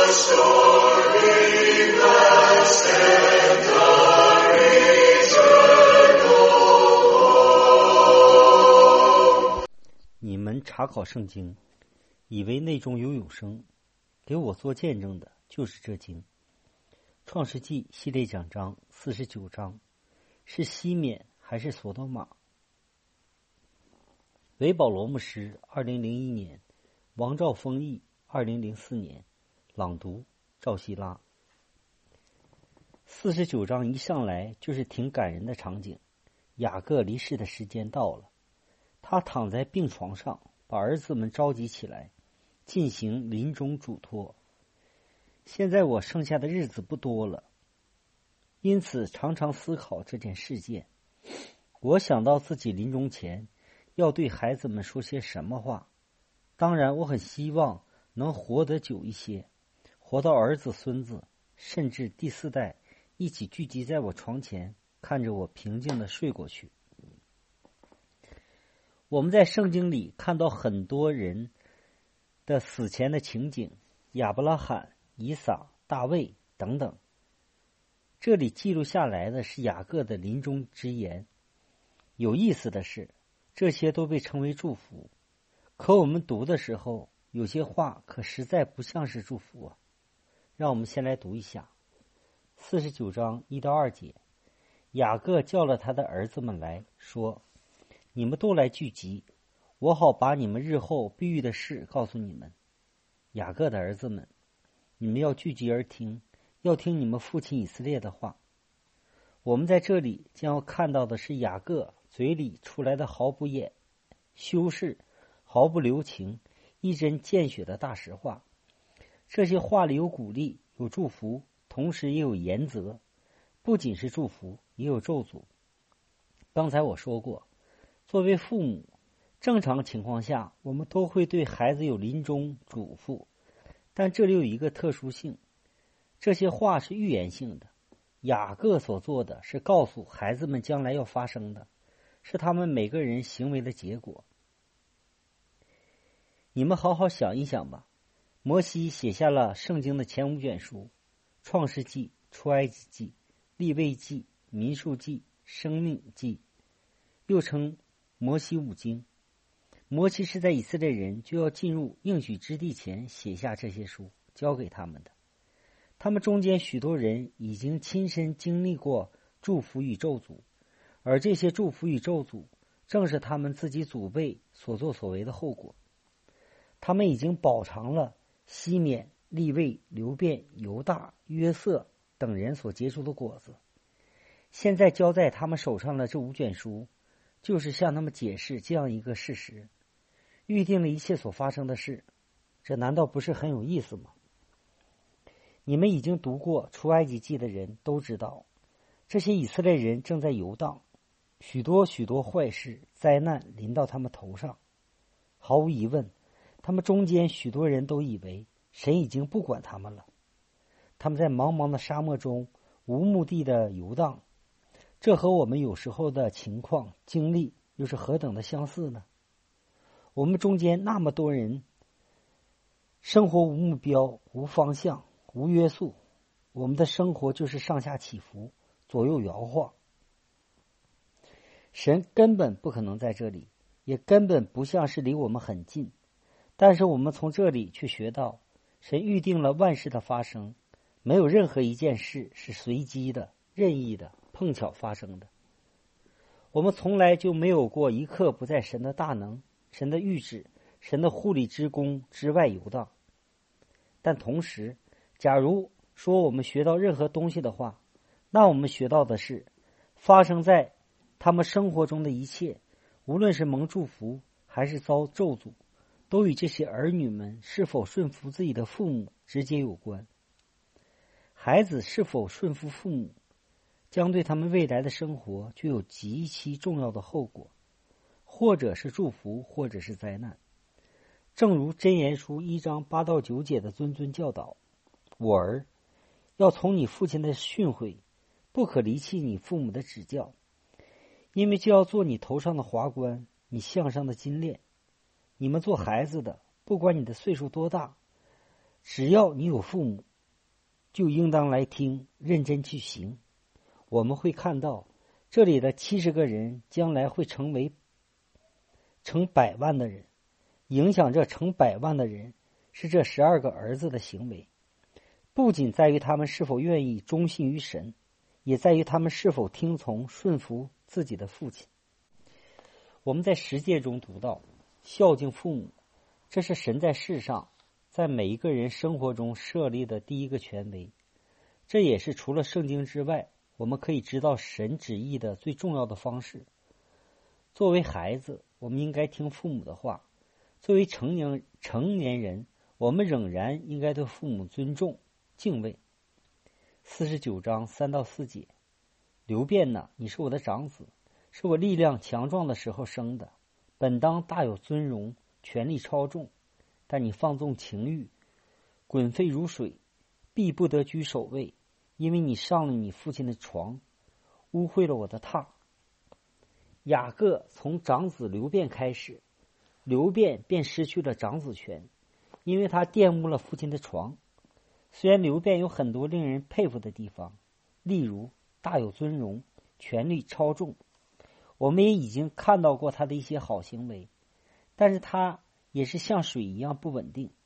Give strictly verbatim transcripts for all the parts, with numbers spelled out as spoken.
你们查考圣经，以为内中有永生，给我做见证的就是这经。创世纪系列讲章四十九章，是西缅还是索多玛？韦保罗牧师二零零一年，王兆丰译二零零四年，朗读赵希拉。四十九章一上来就是挺感人的场景，雅各离世的时间到了，他躺在病床上，把儿子们召集起来，进行临终嘱托。现在我剩下的日子不多了，因此常常思考这件事件。我想到自己临终前要对孩子们说些什么话。当然，我很希望能活得久一些，活到儿子、孙子，甚至第四代一起聚集在我床前，看着我平静地睡过去。我们在圣经里看到很多人的死前的情景，亚伯拉罕、以撒、大卫等等。这里记录下来的是雅各的临终之言。有意思的是，这些都被称为祝福，可我们读的时候，有些话可实在不像是祝福啊。让我们先来读一下四十九章一到二节。雅各叫了他的儿子们来说，你们都来聚集，我好把你们日后必遇的事告诉你们。雅各的儿子们，你们要聚集而听，要听你们父亲以色列的话。我们在这里将要看到的是雅各嘴里出来的毫不掩修饰、毫不留情、一针见血的大实话。这些话里有鼓励，有祝福，同时也有严责，不仅是祝福，也有咒诅。刚才我说过，作为父母，正常情况下我们都会对孩子有临终嘱咐，但这里有一个特殊性，这些话是预言性的。雅各所做的是告诉孩子们将来要发生的，是他们每个人行为的结果。你们好好想一想吧。摩西写下了圣经的前五卷书，创世纪、出埃及记、利未记、民数记、生命记，又称摩西五经。摩西是在以色列人就要进入应许之地前写下这些书，交给他们的。他们中间许多人已经亲身经历过祝福与咒诅，而这些祝福与咒诅正是他们自己祖辈所作所为的后果。他们已经饱尝了西缅、利未、流便、犹大、约瑟等人所结出的果子。现在交在他们手上的这五卷书，就是向他们解释这样一个事实，预定了一切所发生的事。这难道不是很有意思吗？你们已经读过出埃及记的人都知道，这些以色列人正在游荡，许多许多坏事、灾难临到他们头上。毫无疑问，他们中间许多人都以为神已经不管他们了。他们在茫茫的沙漠中无目的的游荡，这和我们有时候的情况经历又是何等的相似呢？我们中间那么多人生活无目标、无方向、无约束，我们的生活就是上下起伏，左右摇晃。神根本不可能在这里，也根本不像是离我们很近，但是我们从这里却学到，神预定了万事的发生，没有任何一件事是随机的、任意的、碰巧发生的。我们从来就没有过一刻不在神的大能、神的预旨、神的护理之功之外游荡。但同时，假如说我们学到任何东西的话，那我们学到的是，发生在他们生活中的一切，无论是蒙祝福还是遭咒诅，都与这些儿女们是否顺服自己的父母直接有关。孩子是否顺服父母，将对他们未来的生活具有极其重要的后果，或者是祝福，或者是灾难。正如箴言书一章八到九节的谆谆教导，我儿，要从你父亲的训诲，不可离弃你父母的指教，因为就要做你头上的华冠，你项上的金链。你们做孩子的，不管你的岁数多大， 只要你有父母，就应当来听，认真去行。我们会看到，这里的七十个人将来会成为成百万的人，影响这成百万的人是这十二个儿子的行为，不仅在于他们是否愿意忠信于神，也在于他们是否听从顺服自己的父亲。我们在十诫中读到，孝敬父母，这是神在世上在每一个人生活中设立的第一个权威，这也是除了圣经之外我们可以知道神旨意的最重要的方式。作为孩子，我们应该听父母的话；作为成年成年人，我们仍然应该对父母尊重、敬畏。四十九章三到四节，流便呐，你是我的长子，是我力量强壮的时候生的，本当大有尊荣，权力超重，但你放纵情欲，滚沸如水，必不得居首位，因为你上了你父亲的床，污秽了我的榻。雅各从长子流便开始，流便便失去了长子权，因为他玷污了父亲的床。虽然流便有很多令人佩服的地方，例如大有尊荣，权力超重，我们也已经看到过他的一些好行为，但是他也是像水一样不稳定。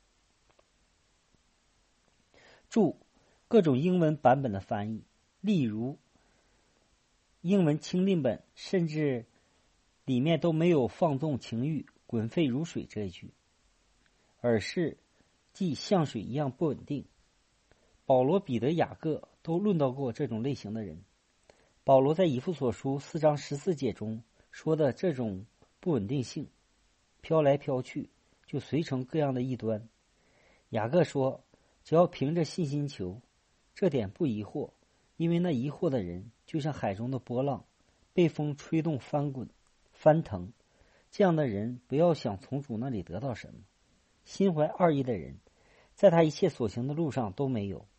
注：各种英文版本的翻译，例如英文钦定本甚至里面都没有放纵情欲、滚沸如水这一句，而是即像水一样不稳定。保罗、彼得、雅各都论到过这种类型的人。保罗在以弗所书四章十四节中说的这种不稳定性，飘来飘去，就随成各样的异端。雅各说，只要凭着信心求，这点不疑惑，因为那疑惑的人就像海中的波浪，被风吹动翻滚翻腾，这样的人不要想从主那里得到什么。心怀二意的人，在他一切所行的路上都没有。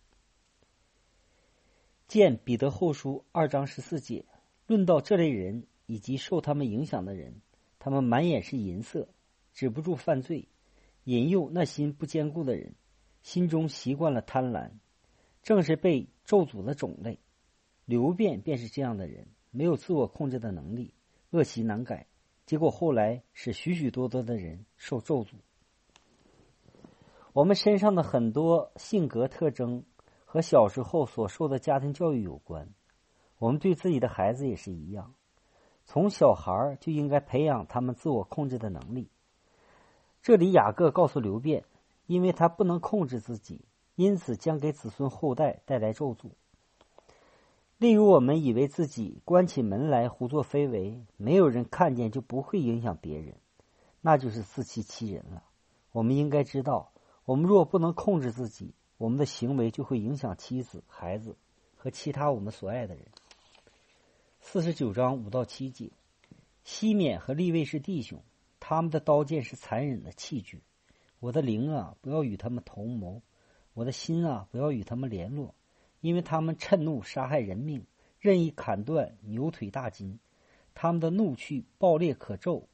见彼得后书二章十四节，论到这类人以及受他们影响的人，他们满眼是银色，止不住犯罪，引诱那心不坚固的人，心中习惯了贪婪，正是被咒诅的种类。流便便是这样的人，没有自我控制的能力，恶习难改，结果后来使许许多多的人受咒诅。我们身上的很多性格特征和小时候所受的家庭教育有关，我们对自己的孩子也是一样，从小孩就应该培养他们自我控制的能力。这里雅各告诉流便，因为他不能控制自己，因此将给子孙后代带来咒诅。例如我们以为自己关起门来胡作非为，没有人看见就不会影响别人，那就是自欺欺人了。我们应该知道，我们若不能控制自己，我们的行为就会影响妻子、孩子和其他我们所爱的人。四十九章五到七节，西缅和利未是弟兄，他们的刀剑是残忍的器具。我的灵啊，不要与他们同谋；我的心啊，不要与他们联络，因为他们趁怒杀害人命，任意砍断牛腿大筋。他们的怒气暴烈可咒，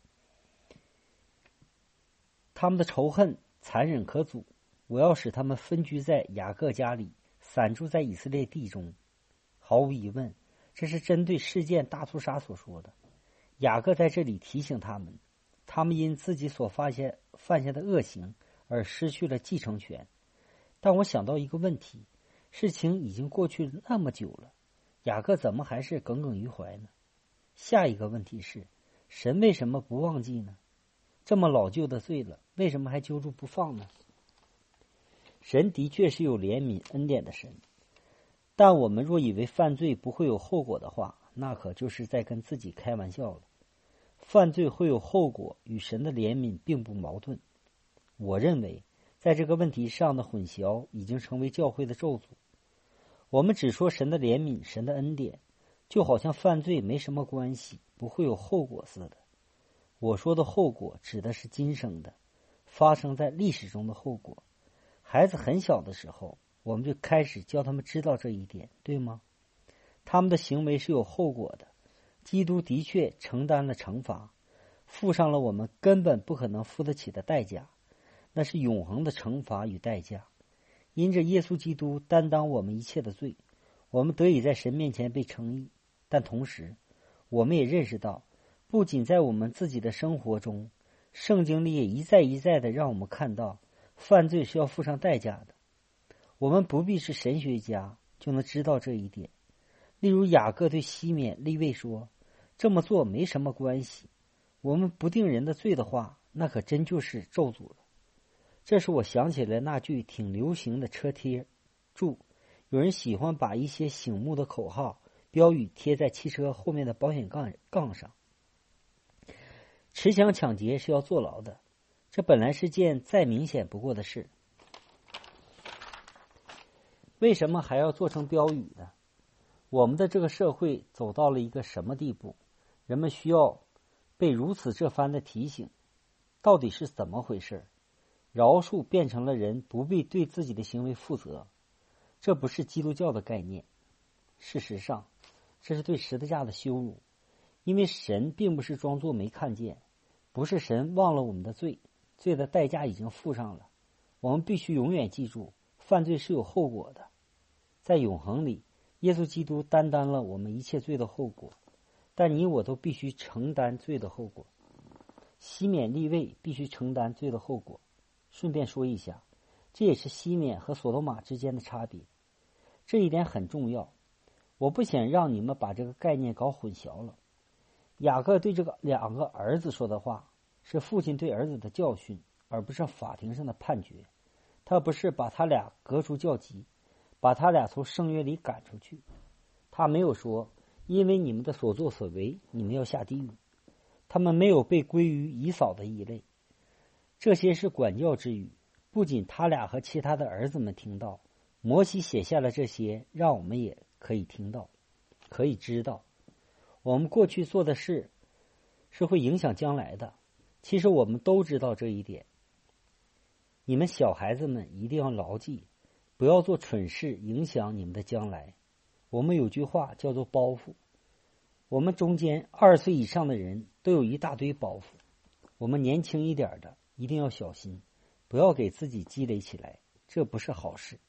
他们的仇恨残忍可阻。我要使他们分居在雅各家里，散住在以色列地中。毫无疑问，这是针对事件大屠杀所说的。雅各在这里提醒他们，他们因自己所发现犯下的恶行而失去了继承权。但我想到一个问题，事情已经过去那么久了，雅各怎么还是耿耿于怀呢？下一个问题是，神为什么不忘记呢？这么老旧的罪了，为什么还揪住不放呢？神的确是有怜悯恩典的神，但我们若以为犯罪不会有后果的话，那可就是在跟自己开玩笑了。犯罪会有后果，与神的怜悯并不矛盾。我认为在这个问题上的混淆已经成为教会的咒诅。我们只说神的怜悯、神的恩典，就好像犯罪没什么关系，不会有后果似的。我说的后果指的是今生的，发生在历史中的后果。孩子很小的时候，我们就开始教他们知道这一点，对吗？他们的行为是有后果的，基督的确承担了惩罚，付上了我们根本不可能付得起的代价。 那是永恒的惩罚与代价。因着耶稣基督担当我们一切的罪，我们得以在神面前被称义。但同时，我们也认识到，不仅在我们自己的生活中，圣经里也一再一再的让我们看到，犯罪是要付上代价的。我们不必是神学家就能知道这一点。例如雅各对西缅、利未说，这么做没什么关系，我们不定人的罪的话，那可真就是咒诅了。这时我想起了那句挺流行的车贴，注：有人喜欢把一些醒目的口号标语贴在汽车后面的保险杠杠上。持枪抢劫是要坐牢的，这本来是件再明显不过的事，为什么还要做成标语呢？我们的这个社会走到了一个什么地步？人们需要被如此这番的提醒，到底是怎么回事？饶恕变成了人不必对自己的行为负责，这不是基督教的概念。事实上，这是对十字架的羞辱，因为神并不是装作没看见，不是神忘了我们的罪，罪的代价已经付上了。我们必须永远记住，犯罪是有后果的。在永恒里，耶稣基督担当了我们一切罪的后果，但你我都必须承担罪的后果。西缅、利未必须承担罪的后果。顺便说一下，这也是西缅和所罗玛之间的差别，这一点很重要。我不想让你们把这个概念搞混淆了。雅各对这个两个儿子说的话，是父亲对儿子的教训，而不是法庭上的判决。他不是把他俩革除教籍，把他俩从圣约里赶出去。他没有说，因为你们的所作所为，你们要下地狱。他们没有被归于以扫的一类。这些是管教之语，不仅他俩和其他的儿子们听到，摩西写下了这些，让我们也可以听到，可以知道，我们过去做的事是会影响将来的。其实我们都知道这一点。你们小孩子们一定要牢记，不要做蠢事影响你们的将来。我们有句话叫做包袱，我们中间二十岁以上的人都有一大堆包袱，我们年轻一点的一定要小心，不要给自己积累起来，这不是好事。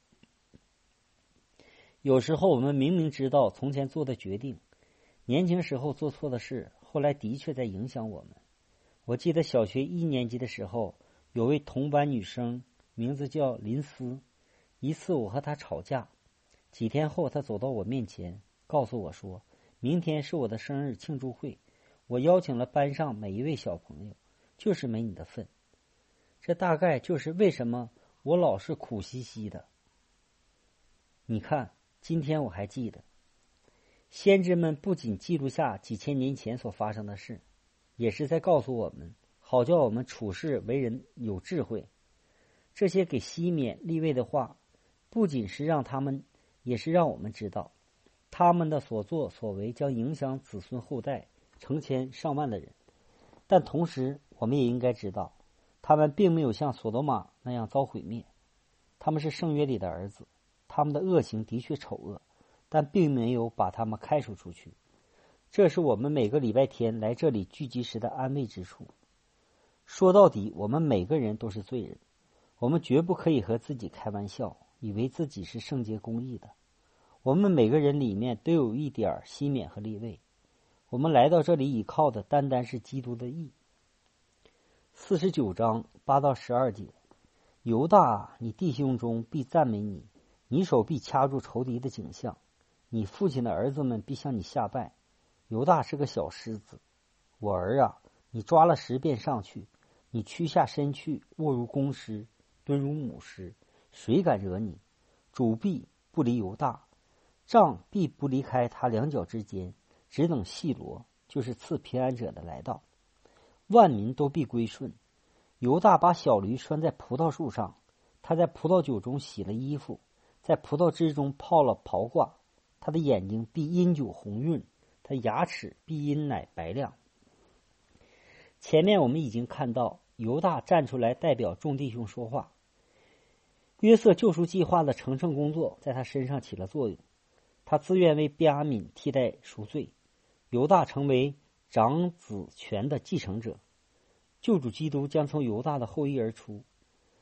有时候我们明明知道从前做的决定，年轻时候做错的事，后来的确在影响我们。我记得小学一年级的时候，有位同班女生，名字叫林思。一次我和她吵架，几天后她走到我面前，告诉我说，明天是我的生日庆祝会，我邀请了班上每一位小朋友，就是没你的份。这大概就是为什么我老是苦兮兮的。你看，今天我还记得，先知们不仅记录下几千年前所发生的事，也是在告诉我们，好叫我们处事为人有智慧。这些给西缅、利未的话，不仅是让他们，也是让我们知道，他们的所作所为将影响子孙后代成千上万的人。但同时，我们也应该知道，他们并没有像索多玛那样遭毁灭。他们是圣约里的儿子，他们的恶行的确丑恶，但并没有把他们开除出去。这是我们每个礼拜天来这里聚集时的安慰之处。说到底，我们每个人都是罪人，我们绝不可以和自己开玩笑，以为自己是圣洁公义的。我们每个人里面都有一点西缅和利未，我们来到这里倚靠的单单是基督的义。四十九章八到十二节，犹大，你弟兄中必赞美你，你手必掐住仇敌的颈项，你父亲的儿子们必向你下拜。犹大是个小狮子，我儿啊，你抓了十遍上去，你屈下身去，卧如公狮，蹲如母狮，谁敢惹你？主必不离犹大，杖必不离开他两脚之间，只等细罗，就是赐平安者的来到，万民都必归顺。犹大把小驴拴在葡萄树上，他在葡萄酒中洗了衣服，在葡萄汁中泡了袍褂，他的眼睛必因酒红润，他牙齿必因奶白亮。前面我们已经看到犹大站出来代表众弟兄说话，约瑟救赎计划的成圣工作在他身上起了作用，他自愿为便雅悯替代赎罪，犹大成为长子权的继承者，救主基督将从犹大的后裔而出。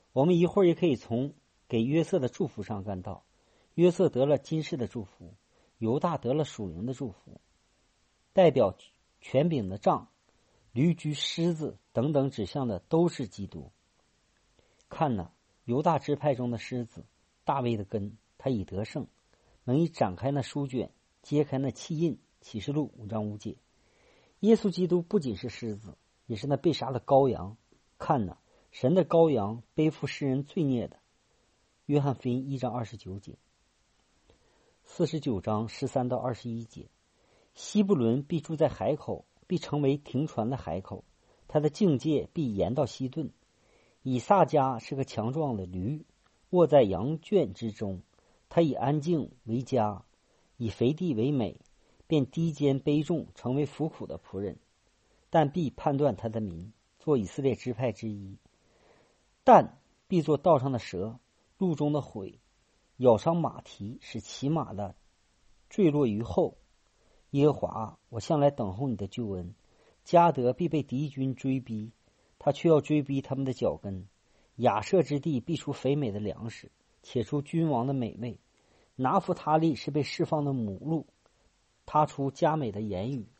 我们一会儿也可以从给约瑟的祝福上看到，约瑟得了今世的祝福，犹大得了属灵的祝福。代表权柄的杖、驴驹、狮子等等指向的都是基督。看哪，犹大支派中的狮子，大卫的根，他已得胜，能以展开那书卷，揭开那契印。启示录五章五节。耶稣基督不仅是狮子，也是那被杀的羔羊。看哪，神的羔羊，背负世人罪孽的。约翰福音一章二十九节。四十九章十三到二十一节。西布伦必住在海口，必成为停船的海口，他的境界必延到西顿。以撒家是个强壮的驴，卧在羊圈之中，他以安静为家，以肥地为美，便低肩卑重，成为服苦的仆人，但必判断他的民，做以色列支派之一。但必做道上的蛇，路中的毁，咬伤马蹄，使骑马的坠落于后。耶和华，我向来等候你的救恩。迦得必被敌军追逼，他却要追逼他们的脚跟。亚设之地必出肥美的粮食，且出君王的美味。拿弗他利是被释放的母鹿，他出佳美的言语。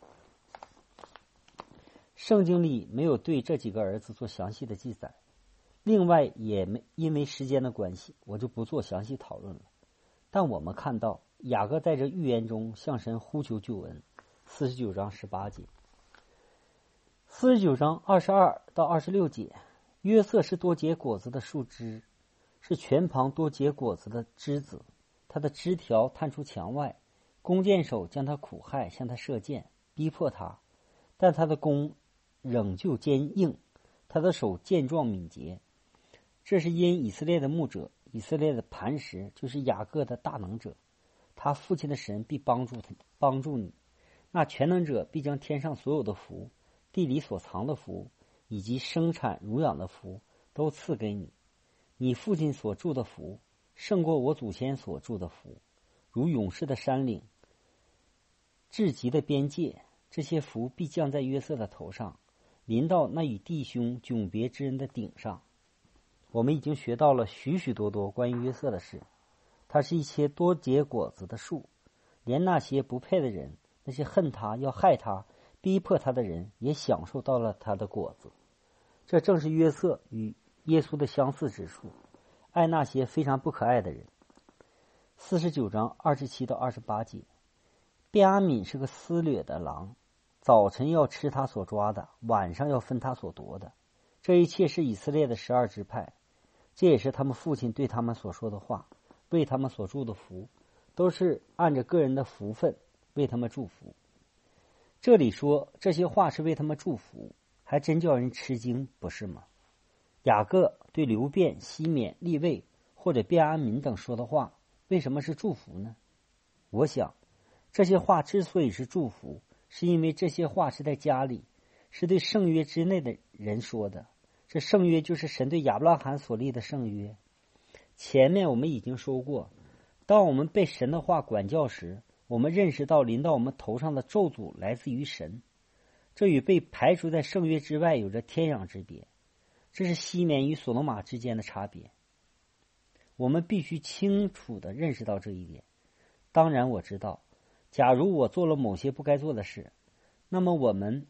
圣经里没有对这几个儿子做详细的记载，另外也没因为时间的关系，我就不做详细讨论了。但我们看到雅各在这预言中向神呼求救恩。四十九章十八节。四十九章二十二到二十六节。约瑟是多结果子的树枝，是泉旁多结果子的枝子，他的枝条探出墙外，弓箭手将他苦害，向他射箭，逼迫他，但他的弓仍旧坚硬，他的手健壮敏捷。这是因以色列的牧者，以色列的磐石，就是雅各的大能者，他父亲的神必帮助他，帮助你。那全能者必将天上所有的福，地里所藏的福，以及生产乳养的福，都赐给你。你父亲所住的福，胜过我祖先所住的福，如勇士的山岭，至极的边界。这些福必降在约瑟的头上，临到那与弟兄迥别之人的顶上。我们已经学到了许许多多关于约瑟的事，他是一切多结果子的树，连那些不配的人，那些恨他要害他逼迫他的人，也享受到了他的果子。这正是约瑟与耶稣的相似之处，爱那些非常不可爱的人。四十九章二十七到二十八节。便雅悯是个撕掠的狼，早晨要吃他所抓的，晚上要分他所夺的。这一切是以色列的十二支派，这也是他们父亲对他们所说的话，为他们所祝的福，都是按着个人的福分为他们祝福。这里说这些话是为他们祝福，还真叫人吃惊，不是吗？雅各对流便、西缅、利未或者便雅悯等说的话，为什么是祝福呢？我想这些话之所以是祝福，是因为这些话是在家里，是对圣约之内的人说的。这圣约就是神对亚伯拉罕所立的圣约。前面我们已经说过，当我们被神的话管教时，我们认识到临到我们头上的咒诅来自于神，这与被排除在圣约之外有着天壤之别。这是西缅与所罗马之间的差别，我们必须清楚地认识到这一点。当然我知道，假如我做了某些不该做的事，那么我们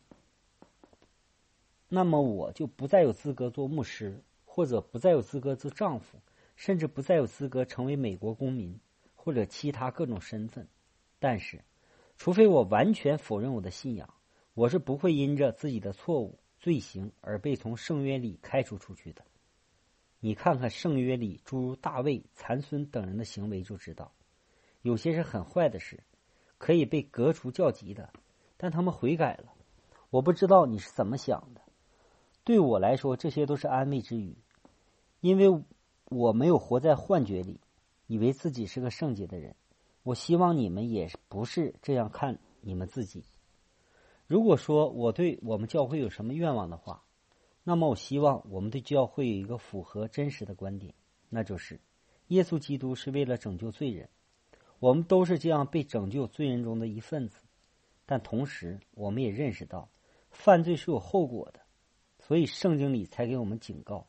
那么我就不再有资格做牧师，或者不再有资格做丈夫，甚至不再有资格成为美国公民，或者其他各种身份。但是除非我完全否认我的信仰，我是不会因着自己的错误罪行而被从圣约里开除出去的。你看看圣约里诸如大卫、残孙等人的行为就知道，有些是很坏的事，可以被革除教籍的，但他们悔改了。我不知道你是怎么想的，对我来说这些都是安慰之语，因为我没有活在幻觉里，以为自己是个圣洁的人。我希望你们也不是这样看你们自己。如果说我对我们教会有什么愿望的话，那么我希望我们对教会有一个符合真实的观点，那就是耶稣基督是为了拯救罪人，我们都是这样被拯救罪人中的一份子。但同时我们也认识到犯罪是有后果的，所以圣经里才给我们警告，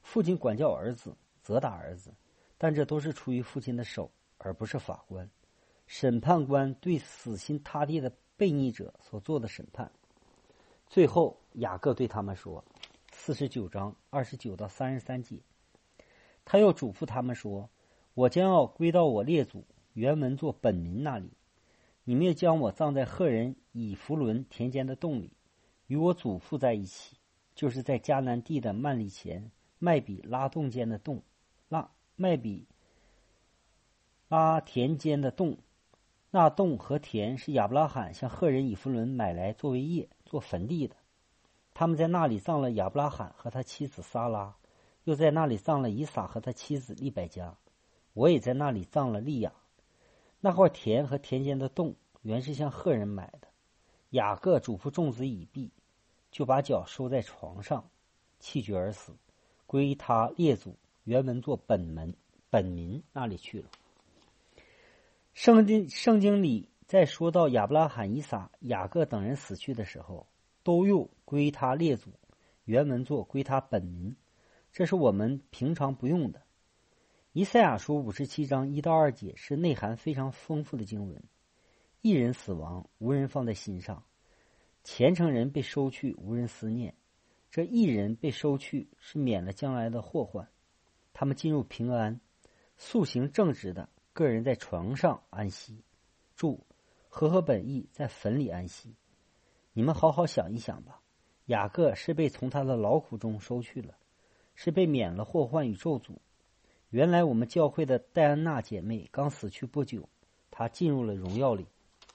父亲管教儿子，责打儿子，但这都是出于父亲的手，而不是法官、审判官对死心塌地的悖逆者所做的审判。最后，雅各对他们说，四十九章二十九到三十三节，他又嘱咐他们说：“我将要归到我列祖原文作本民那里，你们也将我葬在赫人以弗伦田间的洞里，与我祖父在一起，就是在迦南地的曼利前麦比拉洞间的洞，拉麦比拉田间的洞。那洞和田是亚伯拉罕向赫人以弗伦买来作为业做坟地的。他们在那里葬了亚伯拉罕和他妻子撒拉，又在那里葬了以撒和他妻子利百加。我也在那里葬了利亚。那块田和田间的洞原是向赫人买的。雅各嘱咐众子以避，就把脚收在床上，气绝而死，归他列祖原文作本门本民那里去了。圣经圣经里在说到亚伯拉罕、以撒、雅各等人死去的时候，都用归他列祖原文作归他本民，这是我们平常不用的。以赛亚书五十七章一到二节是内涵非常丰富的经文。一人死亡，无人放在心上；虔诚人被收去，无人思念。这一人被收去，是免了将来的祸患。他们进入平安，素行正直的个人在床上安息。注：和合本义在坟里安息。你们好好想一想吧。雅各是被从他的劳苦中收去了，是被免了祸患与咒诅。原来我们教会的戴安娜姐妹刚死去不久，她进入了荣耀里。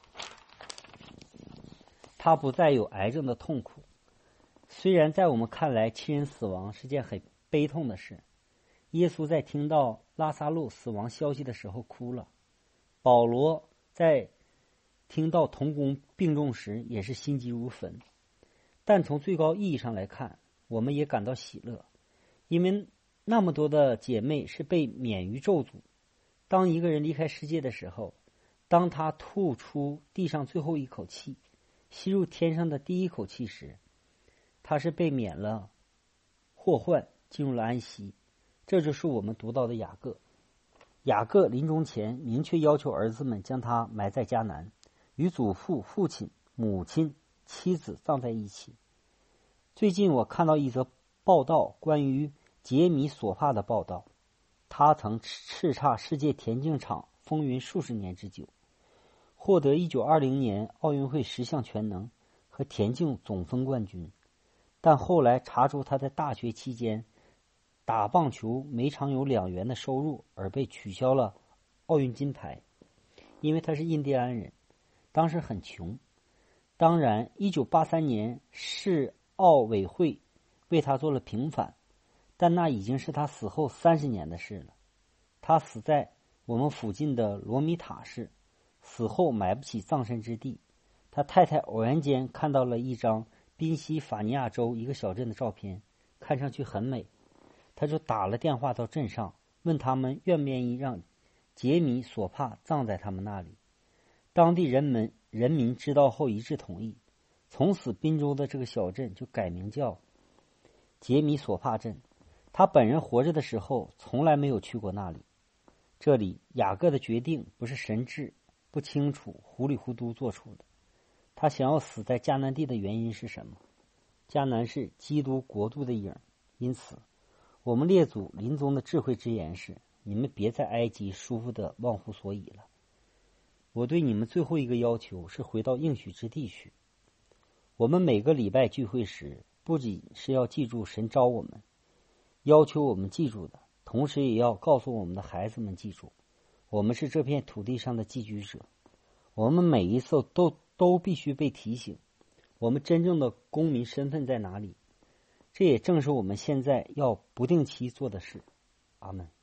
她不再有癌症的痛苦。虽然在我们看来亲人死亡是件很悲痛的事，耶稣在听到拉撒路死亡消息的时候哭了，保罗在听到同工病重时也是心急如焚。但从最高意义上来看，我们也感到喜乐，因为那么多的姐妹是被免于咒诅。当一个人离开世界的时候，当他吐出地上最后一口气，吸入天上的第一口气时，他是被免了祸患，进入了安息。这就是我们读到的雅各。雅各临终前明确要求儿子们将他埋在迦南，与祖父、父亲、母亲、妻子葬在一起。最近我看到一则报道，关于杰米索帕的报道。他曾叱咤世界田径场风云数十年之久，获得一九二零年奥运会十项全能和田径总分冠军。但后来查出他在大学期间打棒球每场有两元的收入，而被取消了奥运金牌，因为他是印第安人，当时很穷。当然一九八三年世奥委会为他做了平反，但那已经是他死后三十年的事了。他死在我们附近的罗米塔市，死后买不起葬身之地。他太太偶然间看到了一张宾夕法尼亚州一个小镇的照片，看上去很美，他就打了电话到镇上，问他们愿不愿意让杰米索帕葬在他们那里。当地人们人民知道后一致同意，从此宾州的这个小镇就改名叫杰米索帕镇。他本人活着的时候从来没有去过那里。这里雅各的决定不是神智不清楚糊里糊涂做出的。他想要死在迦南地的原因是什么？迦南是基督国度的影，因此我们列祖临终的智慧之言是：你们别在埃及舒服的忘乎所以了。我对你们最后一个要求是回到应许之地去。我们每个礼拜聚会时，不仅是要记住神召我们要求我们记住的，同时也要告诉我们的孩子们记住，我们是这片土地上的寄居者。我们每一次都都必须被提醒，我们真正的公民身份在哪里。这也正是我们现在要不定期做的事。阿们。